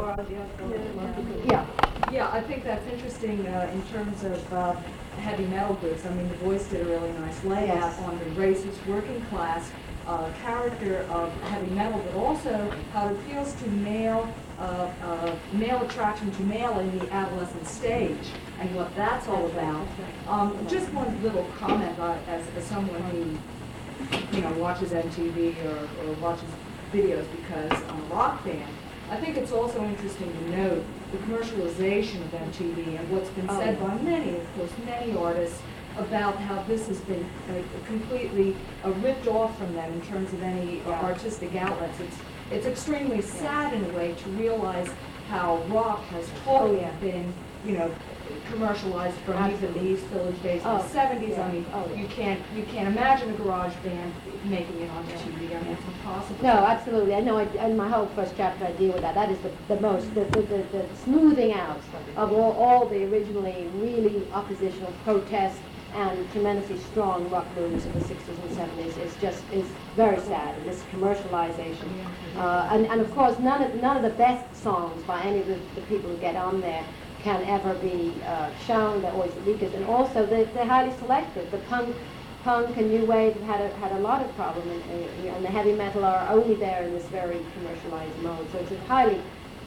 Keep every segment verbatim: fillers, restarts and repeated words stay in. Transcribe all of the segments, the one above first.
garage, yeah. Yeah. Yeah, I think that's interesting uh, in terms of uh, heavy metal groups. I mean, The Voice did a really nice layout Yes. on the racist working class uh, character of heavy metal, but also how it appeals to male uh, uh, male attraction to male in the adolescent stage and what that's all about. Um, just one little comment uh, as, as someone who you know watches M T V or, or watches videos because I'm a rock fan. I think it's also interesting to note the commercialization of M T V and what's been said by many, of course, many artists about how this has been uh, completely uh, ripped off from them in terms of any uh, artistic outlets. It's it's extremely sad in a way to realize how rock has totally Oh, yeah. been, you know, commercialized from even the East Village days in Oh, the seventies. yeah. I mean, Oh, yeah. you can't you can't imagine a garage band making it on T V. I mean, it's impossible. No, absolutely. I know. I, in my whole first chapter, I deal with that. That is the, the most the, the, the, the smoothing out of all, all the originally really oppositional protest and tremendously strong rock movies of the sixties and seventies. It's just is very sad. This commercialization, uh, and and of course, none of none of the best songs by any of the, the people who get on there can ever be uh, shown. They're always the weakest, and also they're, they're highly selective. The punk, punk and new wave had a, had a lot of problem, and, and the heavy metal are only there in this very commercialized mode. So it's a highly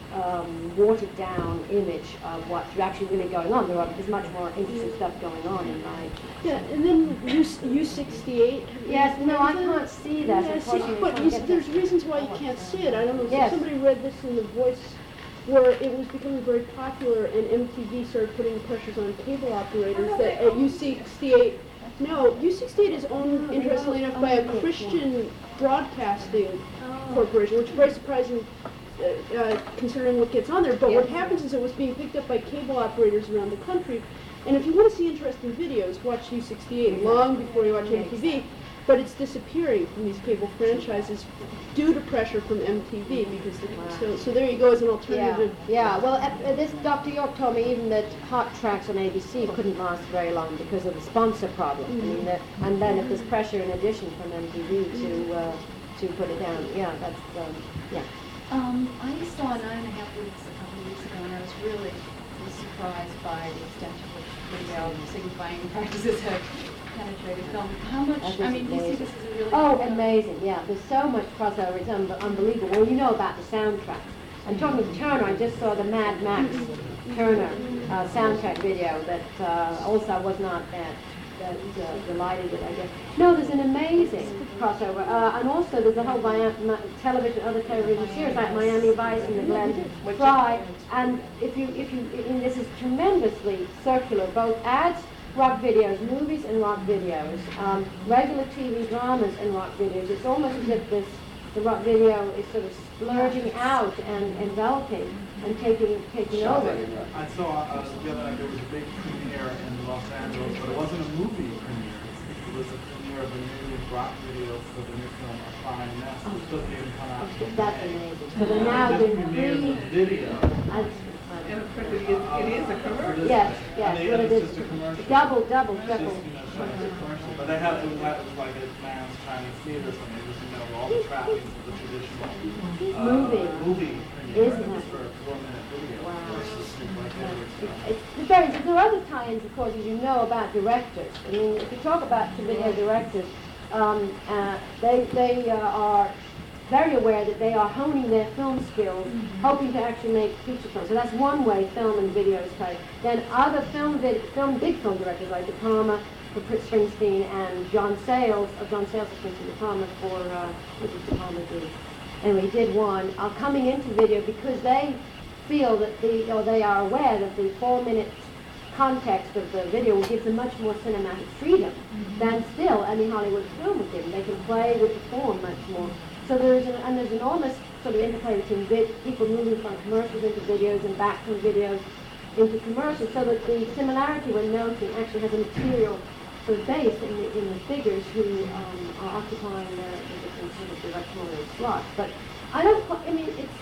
um, watered down image of what's actually really going on. There are, there's much more interesting stuff going on in my. Yeah, and then U U sixty-eight. Yes, no, I can't see that. Yeah, see, Unfortunately, I but can't you, get there's that. reasons why you can't see it. I don't know. Yes. Somebody read this in The Voice, where it was becoming very popular, and M T V started putting pressures on cable operators that at U sixty-eight. No, U sixty-eight is owned, interestingly enough, by a Christian broadcasting corporation, which is very surprising. Uh, uh, considering what gets on there, but what happens is it was being picked up by cable operators around the country, and if you want to see interesting videos, watch U sixty-eight long before you watch M T V, but it's disappearing from these cable franchises due to pressure from M T V, because the, so, so there you go as an Yeah, alternative. yeah. Well, uh, uh, this Doctor York told me even that Hot Tracks on A B C couldn't last very long because of the sponsor problem. I mean, the, and then if there's pressure in addition from M T V to uh, to put it down, yeah, that's um, yeah. Um, I saw Nine and a Half Weeks a couple of weeks ago, and I was really was surprised by the extent to which video signifying practices have penetrated film. How much, That is I mean, you see amazing. this as a really... Oh, good film. amazing, yeah. There's so much crossover, it's un unbelievable. Well, you know about the soundtrack. I'm talking to Turner, I just saw the Mad Max Turner uh, soundtrack video that uh, also was not that, that uh, delighted with, I guess. No, there's an amazing crossover. Uh, and also there's a whole vi television, other television series like Miami Vice and the Glenn Fry. And if you, if you, and this is tremendously circular, both ads, rock videos, movies and rock videos, um, regular T V dramas and rock videos. It's almost as if this, the rock video is sort of splurging out and enveloping and taking taking over. I saw uh, the other night there was a big premiere in Los Angeles, but it wasn't a movie premiere. It was a premiere of a new rock video for the new film A Fine Mess, which doesn't even come out until That's May. amazing. So they're now doing Premiere three. the video. I- And of course, it is, it is a commercial. Yes, yes, And but they- it it's is just a commercial. double, double, It's triple. just, you know, showing the commercial. But they have, it was like, it was like a man's Chinese theater, so it was, you know, all the trappings of the traditional uh, Movie. movie premiere. Isn't It was it? for a four-minute video Wow. versus like Edward stuff. It's it's very, there are other tie-ins, of course, as you know, about directors. I mean, if you talk about video directors, um, uh, they, they uh, are very aware that they are honing their film skills, hoping to actually make feature films. So that's one way film and video is played. Then other film, vid film big film directors like De Palma for Prince Springsteen and John Sayles, of John Sayles for Springsteen, De Palma for, uh, what did De Palma do? Anyway, he did one, are coming into video because they feel that the, or they are aware that the four-minute context of the video will give them much more cinematic freedom than still any Hollywood film would give them. They can play with the form much more. So there is an, and there's enormous sort of interplay between vid people moving from commercials into videos and back from videos into commercials, so that the similarity we're noting actually has a material sort of base in the, in the figures who um, are occupying the, the different sort of directional slots. But I don't, qu- I mean, it's,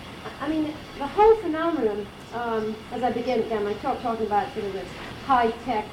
I mean, the whole phenomenon, um, as I begin again, I talk talking about sort of this high-tech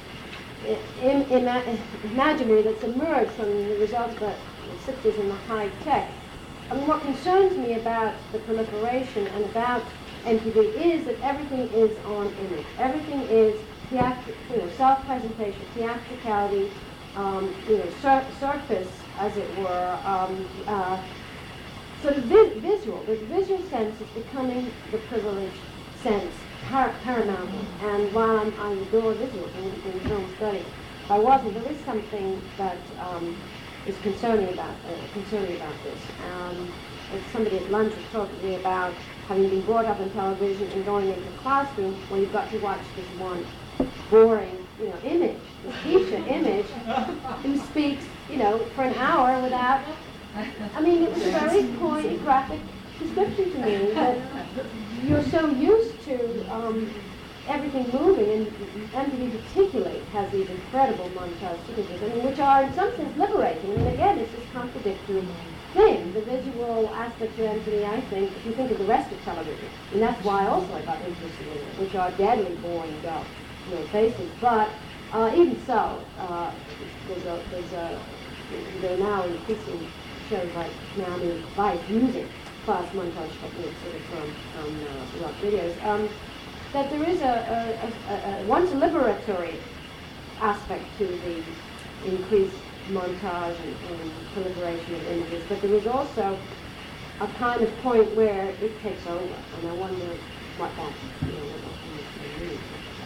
im ima imaginary that's emerged from the results of the sixties and the high-tech, I mean, what concerns me about the proliferation and about M T V is that everything is on image. Everything is theatri- you know, self-presentation, theatricality, um, you know, sur- surface, as it were, um, uh, sort of vi- visual. The visual sense is becoming the privileged sense, par- paramount. And while I'm, I adore visuals, I would have been film study. If I wasn't, there is something that um, is concerning about uh, concerning about this. Um, and somebody at lunch was talking to me about having been brought up in television and going into the classroom where you've got to watch this one boring, you know, image, this teacher image, who speaks, you know, for an hour without. I mean, it was a very poignant, graphic description to me that you're so used to um, everything moving, and M T V particularly has these incredible montage sequences, I mean, which are in some sense liberating. I mean, again, it's this contradictory thing. The visual aspect of M T V, I think, if you think of the rest of television, and that's why also I got interested in it, which are deadly boring, dull, you know, faces. But uh, even so, uh, there's a, there's a, there are now increasing shows like Miami Vice using fast montage techniques sort of from, from uh, rock videos. Um, that there is a, a, a, a once liberatory aspect to the increased montage and, and proliferation of images, but there is also a kind of point where it takes over, and I wonder what that, you know, what that means.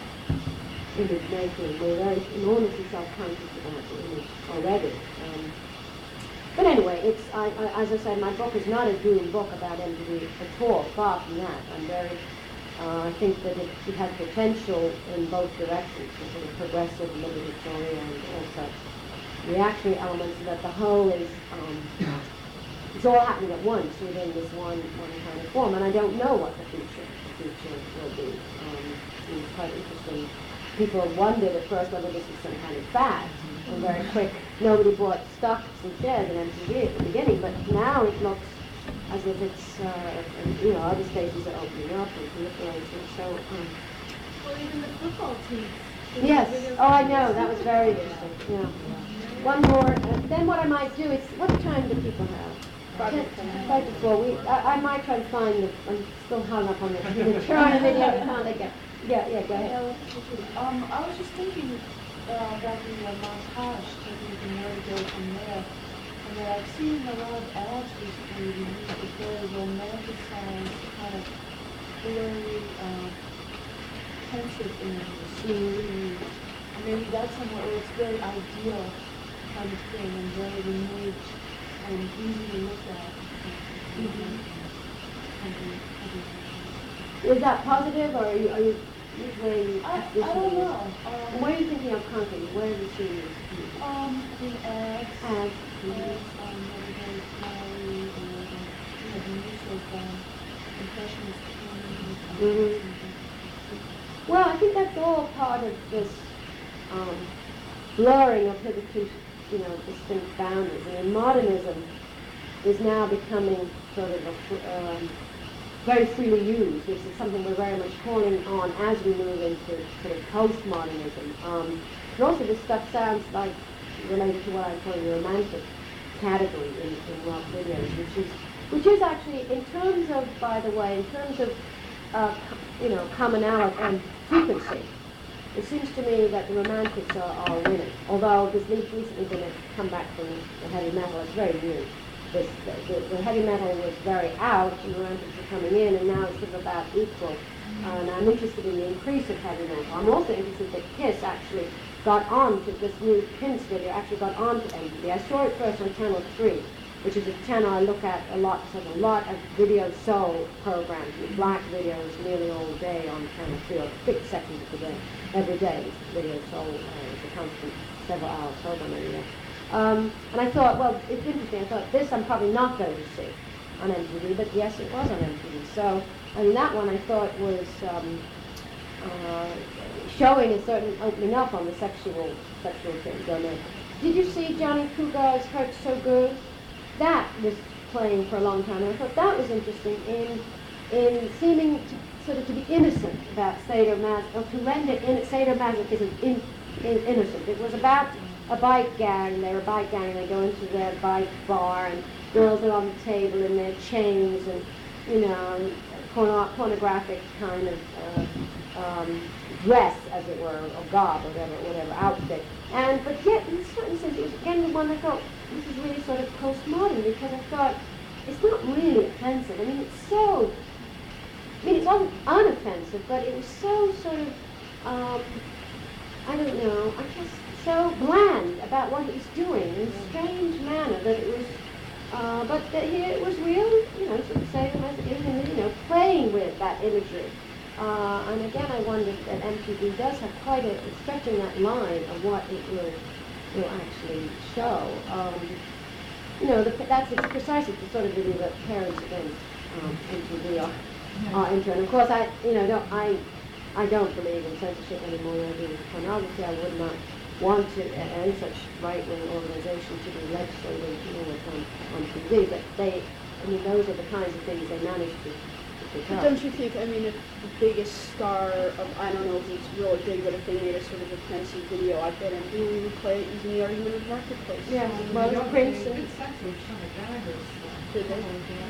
Image making, we're very enormously self-conscious about the image already. Um, but anyway, it's I, I, as I said, my book is not a doom book about M T V at all. Far from that. I'm very. Uh, I think that it, it has potential in both directions, the sort of progressive, liberatory, and also reactionary elements. That the whole is um, it's all happening at once within this one one kind of form. And I don't know what the future the future will be. Um, it's quite interesting. People wondered at first whether this was some kind of fad. And very quick, nobody bought stocks and shares in M T V at the beginning, but now it looks as if it's, uh, and, you know, other stations are opening up and proliferating. So, um, Well, even the football teams. yes. Oh, I know. That was very interesting. Yeah. One more. Uh, then what I might do is, what time do people have? Five Five to four. We, I, I might try to find the. I'm still hung up on the picture on the video. I can't again. Yeah, yeah. Go ahead. Um, I was just thinking uh, about the uh, montage technique and where to go from there. And that I've seen a lot of ads recently that use the very romanticized kind of blurry, uh, pensive images. Mm-hmm. And maybe that's somewhere where it's very ideal kind of thing and very removed and easy to look at. Mm-hmm. Is that positive, or are you, are you usually? I, I don't know. Um, Where are you thinking of concrete? Where have you seen these? Um, in ads. Ads. Yes, um, everybody's Mary, or, uh, you know, the use of, um, impressionist painting. Mm-hmm. Well, I think that's all part of this um, blurring of hitherto, you know, distinct boundaries. I mean, modernism is now becoming sort of a, um, very freely used, which is something we're very much calling on as we move into sort of postmodernism. Um, and also this stuff sounds like related to what I call the romantic category in, in rock videos, which is which is actually, in terms of, by the way, in terms of, uh, you know, commonality and frequency, it seems to me that the romantics are, are winning. Although there's recently been a comeback from the heavy metal, it's very new. This, the, the, the heavy metal was very out, and the romantics are coming in, and now it's sort of about equal. Uh, and I'm interested in the increase of heavy metal. I'm also interested that KISS actually got on to this new Prince video, actually got on to M T V. I saw it first on Channel three, which is a channel I look at a lot, so a lot of video soul programs, with black videos nearly all day on Channel three, or fixed sections of the day, every day. Video soul uh, is a constant several hour program every day. Um, and I thought, well, it's interesting. I thought, this I'm probably not going to see on M T V, but yes, it was on M T V. So, I mean, that one I thought was um, uh, showing a certain opening up on the sexual sexual domain. Did you see Johnny Cougar's Hurt So Good? That was playing for a long time, and I thought that was interesting in in seeming to, sort of to be innocent about sadomasochism, or to render in, sadomasochism in, in, innocent. It was about a bike gang. They were a bike gang, and they go into their bike bar, and girls are on the table in their chains and, you know, porno- pornographic kind of uh, um, dress, as it were, or garb, or whatever, whatever outfit. And but yet, in certain sense, it was again the one I thought this is really sort of postmodern, because I thought it's not really offensive. I mean, it's so. I mean, it's un- unoffensive, but it was so sort of. Um, I don't know. I guess so bland about what he's doing in a strange manner that it was. Uh, but that here it was real, you know, sort of saying as it is, and you know, playing with that imagery. Uh, and again, I wonder that M T V does have quite a stretching that line of what it will will actually show. Um, you know, the, that's it's precisely the sort of video that parents against um, M T V are, are into. And of course, I you know don't I I don't believe in censorship anymore. I do with pornography. I would not want to any such right-wing organization to be legislating, you know, on, on T V. But they, I mean, those are the kinds of things they manage to. But don't you think, I mean, if the biggest star of, I don't know if it's really big, but if they made a sort of offensive video, I bet M T V would play it using the argument of marketplace. Yeah, well, it's Prince and... Did they?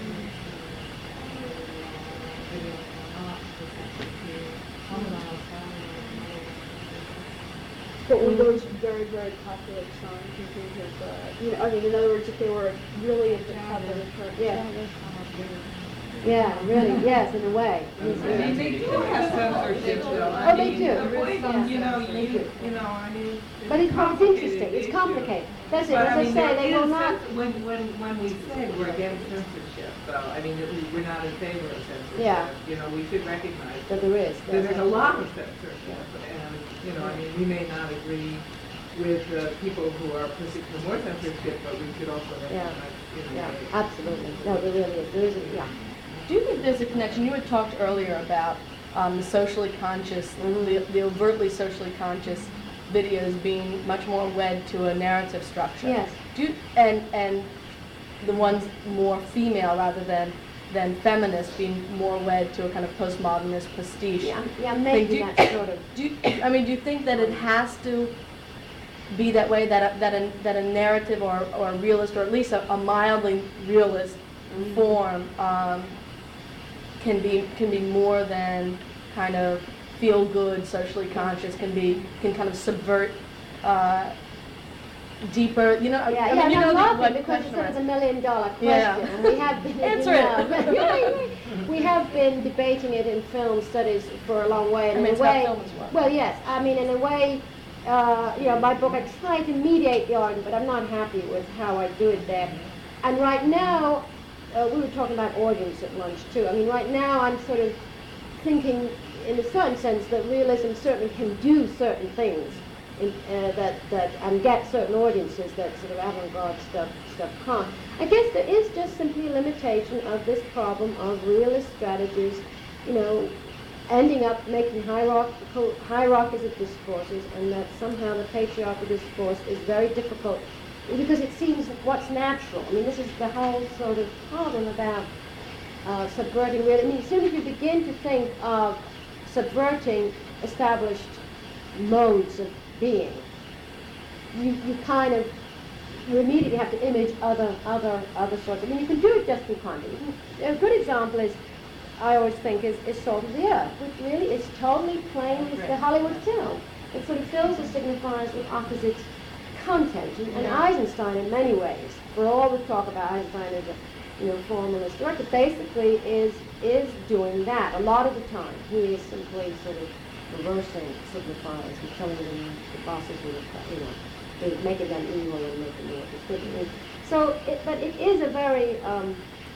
But were those very, very popular songs in terms of, uh, you know, I mean, in other words, if they were really at the top of the chart. Yeah. Yeah, really, yes, in a way. I mean, they do have censorship, though. Oh, I they mean, do. there is some, you know, They you, do. you know, I mean. But it's, but it's interesting, it's complicated. That's it, But as I I mean, say, there they is will not... cens- when, when, when we say we're against censorship, though, I mean, that we- we're not in favor of censorship. Yeah. You know, we should recognize But there is. that there's a lot of Yeah. censorship, and, you know, I mean, we may not agree with uh, people who are pushing for more censorship, but we should also Yeah. recognize, you know, Yeah, that- absolutely. No, there really is, there is, a- yeah. Do you think there's a connection? You had talked earlier about um, the socially conscious, Mhm. the, the overtly socially conscious videos being much more wed to a narrative structure. Yes. Do you, and and the ones more female rather than than feminist being more wed to a kind of postmodernist prestige. Yeah, yeah, thing. maybe Do you- that sort of... Do you, I mean, do you think that it has to be that way, that a, that a, that a narrative or, or a realist, or at least a, a mildly realist Mhm. form um, can be can be more than kind of feel good, socially conscious, can be can kind of subvert uh, deeper, you know, I- Yeah, I yeah, mean, you no, know, the- lovely, what because question it's sort of was- the million dollar question, Yeah. and we have been, Answer you know, it. we have been debating it in film studies for a long way, and I mean, in a it's about way, film as well. well, yes, I mean, in a way, uh, you know, my book, I try to mediate the argument, but I'm not happy with how I do it there. And right now, uh, we were talking about audience at lunch too. I mean, right now, I'm sort of thinking, in a certain sense, that realism certainly can do certain things, in, uh, that that and get certain audiences that sort of avant-garde stuff stuff can't. I guess there is just simply a limitation of this problem of realist strategies, you know, ending up making hierarchical hierarchies of discourses, and that somehow the patriarchal discourse is very difficult because it seems what's natural. I mean, this is the whole sort of problem about uh, subverting real. I mean, as soon as you begin to think of subverting established modes of being, you, you kind of you immediately have to image other other other sorts. I mean, you can do it just through content. A good example is, I always think, is, is Salt of the Earth, which really is totally plain as the Hollywood film. It sort of fills the signifiers with opposite content. And, and Eisenstein, in many ways, for all we talk about Eisenstein as a you know, formalist director, basically is is doing that a lot of the time. He is simply sort of reversing signifiers and telling them the bosses will, you know, they're making them evil and making them what they So, it, but it is a very, um,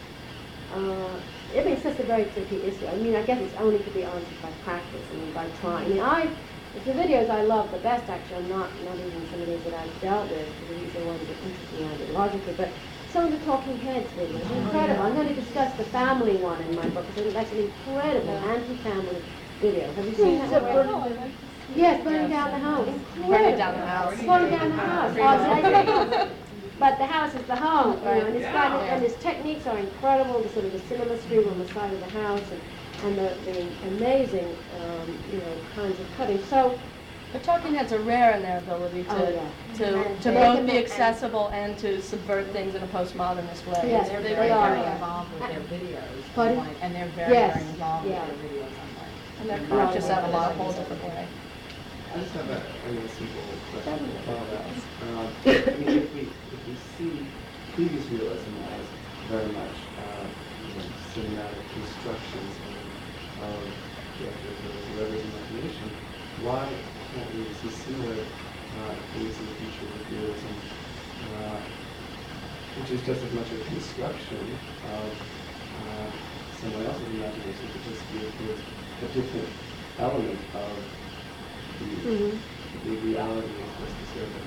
uh, I mean, it's just a very tricky issue. I mean, I guess it's only to be answered by practice, I mean, by trying. I mean, I, the videos I love the best, actually, are not, not even some of these that I've dealt with, because these are ones that interest me ideologically, but some of the Talking Heads videos are incredible. I'm going to discuss the family one in my book, because that's an incredible anti-family video. Have you seen that one? Yes, burning down the house. Incredible. Burning down the house. Burning down the house. Oh, but the house is the home, you know, and it's got, and his techniques are incredible. The sort of the cinema screen on the side of the house, and, and the, the amazing, um, you know, kinds of cutting. So, But talking heads are rare in their ability to, Oh, yeah. to, And to they both can be make- accessible and to subvert things in a postmodernist way. Yes, They're they very, are, very yeah. involved with their videos Pardon? online, and they're very, Yes, very involved with yeah. their videos online. And they're conscious of a lot of whole different way. I just have a, I mean, a simple question to follow that. Um, I mean, if we, if we see previous realism as very much, uh, you know, cinematic constructions of, of characters or whoever's imagination, why can't we see similar uh, things in the future with realism, uh, which is just as much a construction of uh, someone else's imagination, but just be a different element of the, Mhm. the reality is just a sort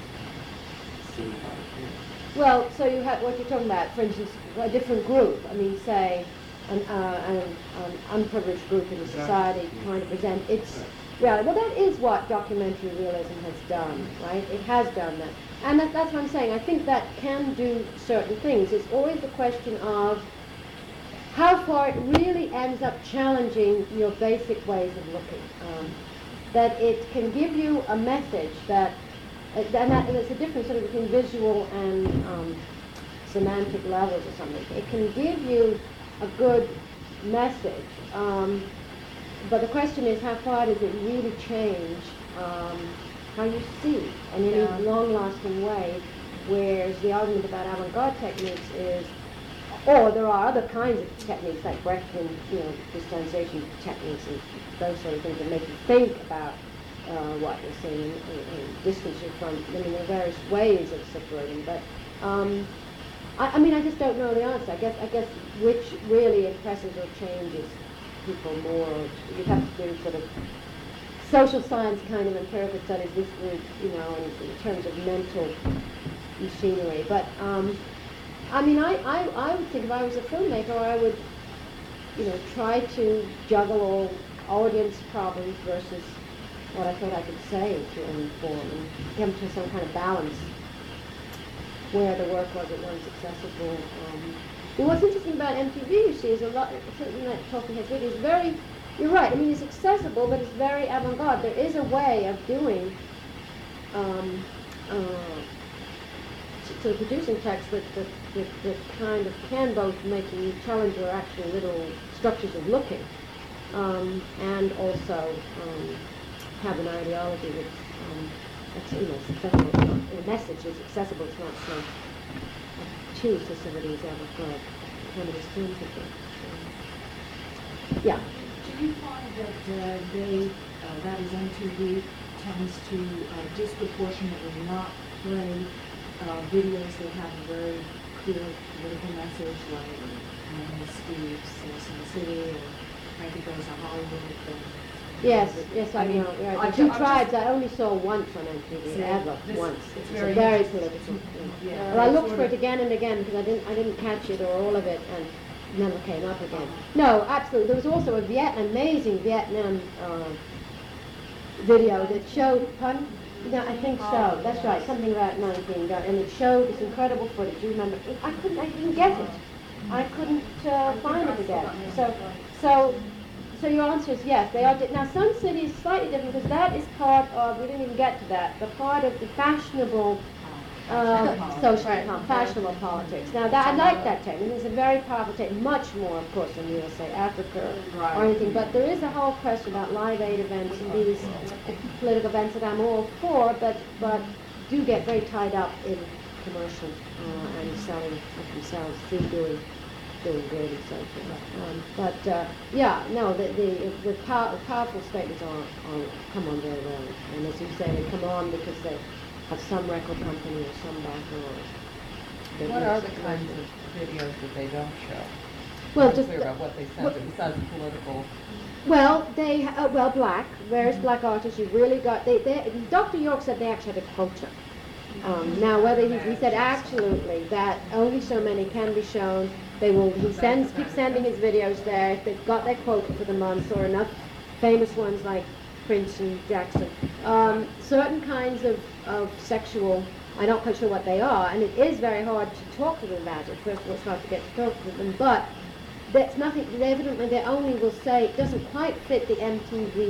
of simplified thing. Well, so you have, what you're talking about, for instance, a different group, I mean, say, an, uh, an, an unprivileged group in the society trying to present its reality. Well, that is what documentary realism has done, right? It has done that. And that, that's what I'm saying. I think that can do certain things. It's always a question of how far it really ends up challenging your basic ways of looking. Um, that it can give you a message that, uh, and, that, and it's a difference sort of between visual and um, semantic levels or something. It can give you a good message, um, but the question is how far does it really change um, how you see in any Yeah. long-lasting way, whereas the argument about avant-garde techniques is, or there are other kinds of techniques like Brechtian, you know, distanciation techniques and those sort of things that make you think about uh, what you're seeing and, and, and distance you from. I mean, there are various ways of subverting, but um, I, I mean, I just don't know the answer. I guess, I guess, which really impresses or changes people more. You have to do sort of social science kind of empirical studies, this, you know, in, in terms of mental machinery. But um, I mean, I, I, I would think if I was a filmmaker, I would, you know, try to juggle all audience problems versus what I thought I could say to inform and come to some kind of balance where the work was at once accessible. Um, and what's interesting about M T V, you see, is a lot, certainly that Talking Heads video is very, you're right, I mean, it's accessible, but it's very avant-garde. There is a way of doing um, uh, to producing text that, that, that, that kind of can both make you challenge your actual little structures of looking um, and also um, have an ideology that's, um, that's you know, accessible. It's not, the message is accessible, it's not so obtuse as some of these avant-garde feminist films have been. So, yeah. Do you find that uh, they, uh, that is M T V, tends to uh, disproportionately not play uh, videos that have a very clear political message, like um, Steve's uh, Sin City or Frankie Goes to Hollywood? And, Yes, yes, I, I mean, know. Right. I The ju- two I'm tribes just- I only saw once on M T V, See, ever, this- once. it's It's very a very interesting. political. Yeah. Yeah. Well, I looked Sort for of- it again and again because I didn't, I didn't catch it or all of it, and never came up again. No, absolutely. There was also a Viet, amazing Vietnam uh, video that showed. Pardon? No, I think so. That's right. Something about nineteen, and it showed this incredible footage. You remember? I couldn't. I didn't get it. I couldn't uh, find it again. So, so. So your answer is yes, they are. Di- now Sun City is slightly different because that is part of, we didn't even get to that, the part of the fashionable, uh, social, com- fashionable politics. Now that, I like that technique, it's a very powerful technique, much more of course than we'll say Africa or anything, but there is a whole question about Live Aid events and these political events that I'm all for, but, but do get very tied up in commercial uh, and selling of themselves through doing doing good and so forth. Um, but uh, yeah, no, the the, the, pow- the powerful statements are, are come on very well, and as you say, they come on because they have some record company or some background. They What really are the support kinds them. of videos that they don't show? Well, I'm just clear about what they well- censor besides the political. Well, they ha- uh, well black various black artists. You've really got. They, they Doctor York said they actually had a quota. Um, now, whether he, he said absolutely that only so many can be shown. They will. He sends, keeps sending his videos there. If they've got their quota for the month, or enough famous ones like Prince and Jackson. Um, certain kinds of, of sexual. I'm not quite sure what they are, and it is very hard to talk to them about it. First of all, it's hard to get to talk to them, but that's nothing. Evidently, they only will say it doesn't quite fit the M T V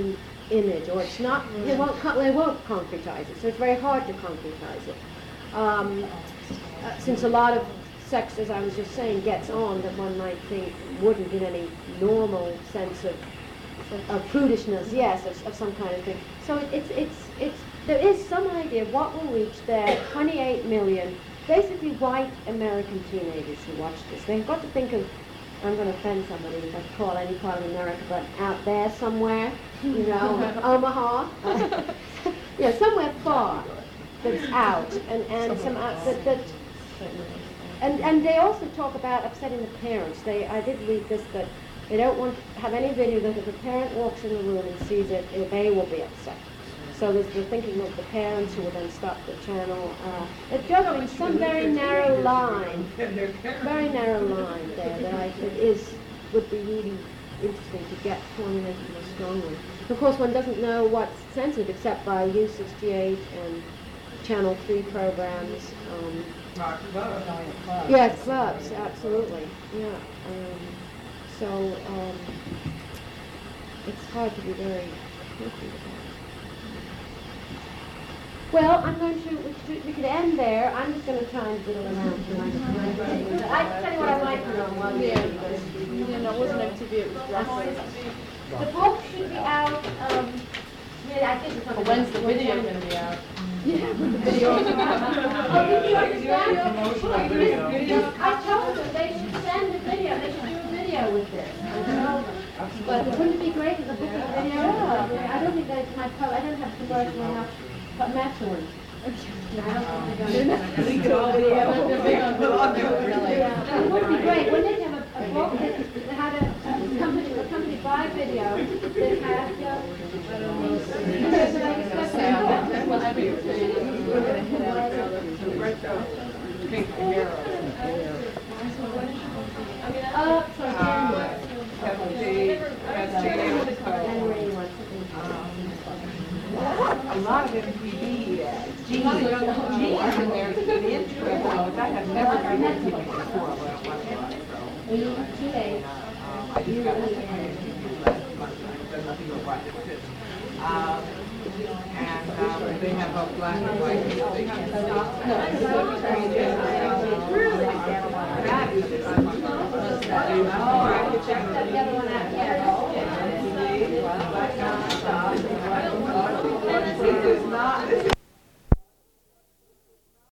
image, or it's not, they won't, co- they won't concretize it, so it's very hard to concretize it. Um, uh, since a lot of sex, as I was just saying, gets on that one might think wouldn't in any normal sense of, of prudishness, yes, of, of some kind of thing. So it, it's, it's, it's, there is some idea of what will reach there, twenty-eight million, basically white American teenagers who watch this. They've got to think of, I'm going to offend somebody if I call any part of America, but out there somewhere, you know, Omaha, uh, yeah, somewhere far that's out, and, and some out, that, that and, and they also talk about upsetting the parents. They, I did read this, that they don't want to have any video that if a parent walks in the room and sees it, eh, they will be upset. So there's the thinking of the parents who will then stop the channel. Uh, it's juggling some very narrow line, very narrow line there that I think is, would be really interesting to get formulated more strongly. Of course, one doesn't know what's censored except by U sixty-eight and Channel three programs. Um, yes, clubs, absolutely. Yeah. Um, so um, it's hard to be very picky about it. Well, I'm going to, we could, we could end there. I'm just going to try and diddle around to my I tell you what I like to know one Yeah. day. Yeah, no, it wasn't M T V, it was wrestling. The book should be out, um, yeah, I think it's on the When's the video gonna be out? Yeah, with the video. Oh, did you understand? I told them they should send a video, they should do a video with this. But wouldn't it be great if the book was a video? Yeah. I don't think that's my, co- I don't have commercial enough, but Matt's one. I don't think they're gonna. Yeah, it would be great, wouldn't it, have a, a book that, that had a, a company, accompanied by video, that had, uh, uh, for January. A lot of M T V, uh, G's, G's in there to get into it, but I have never done that before. We need two days. Um, I just got a second last month, it doesn't feel right. Um, and, um, they have a black and white, they have a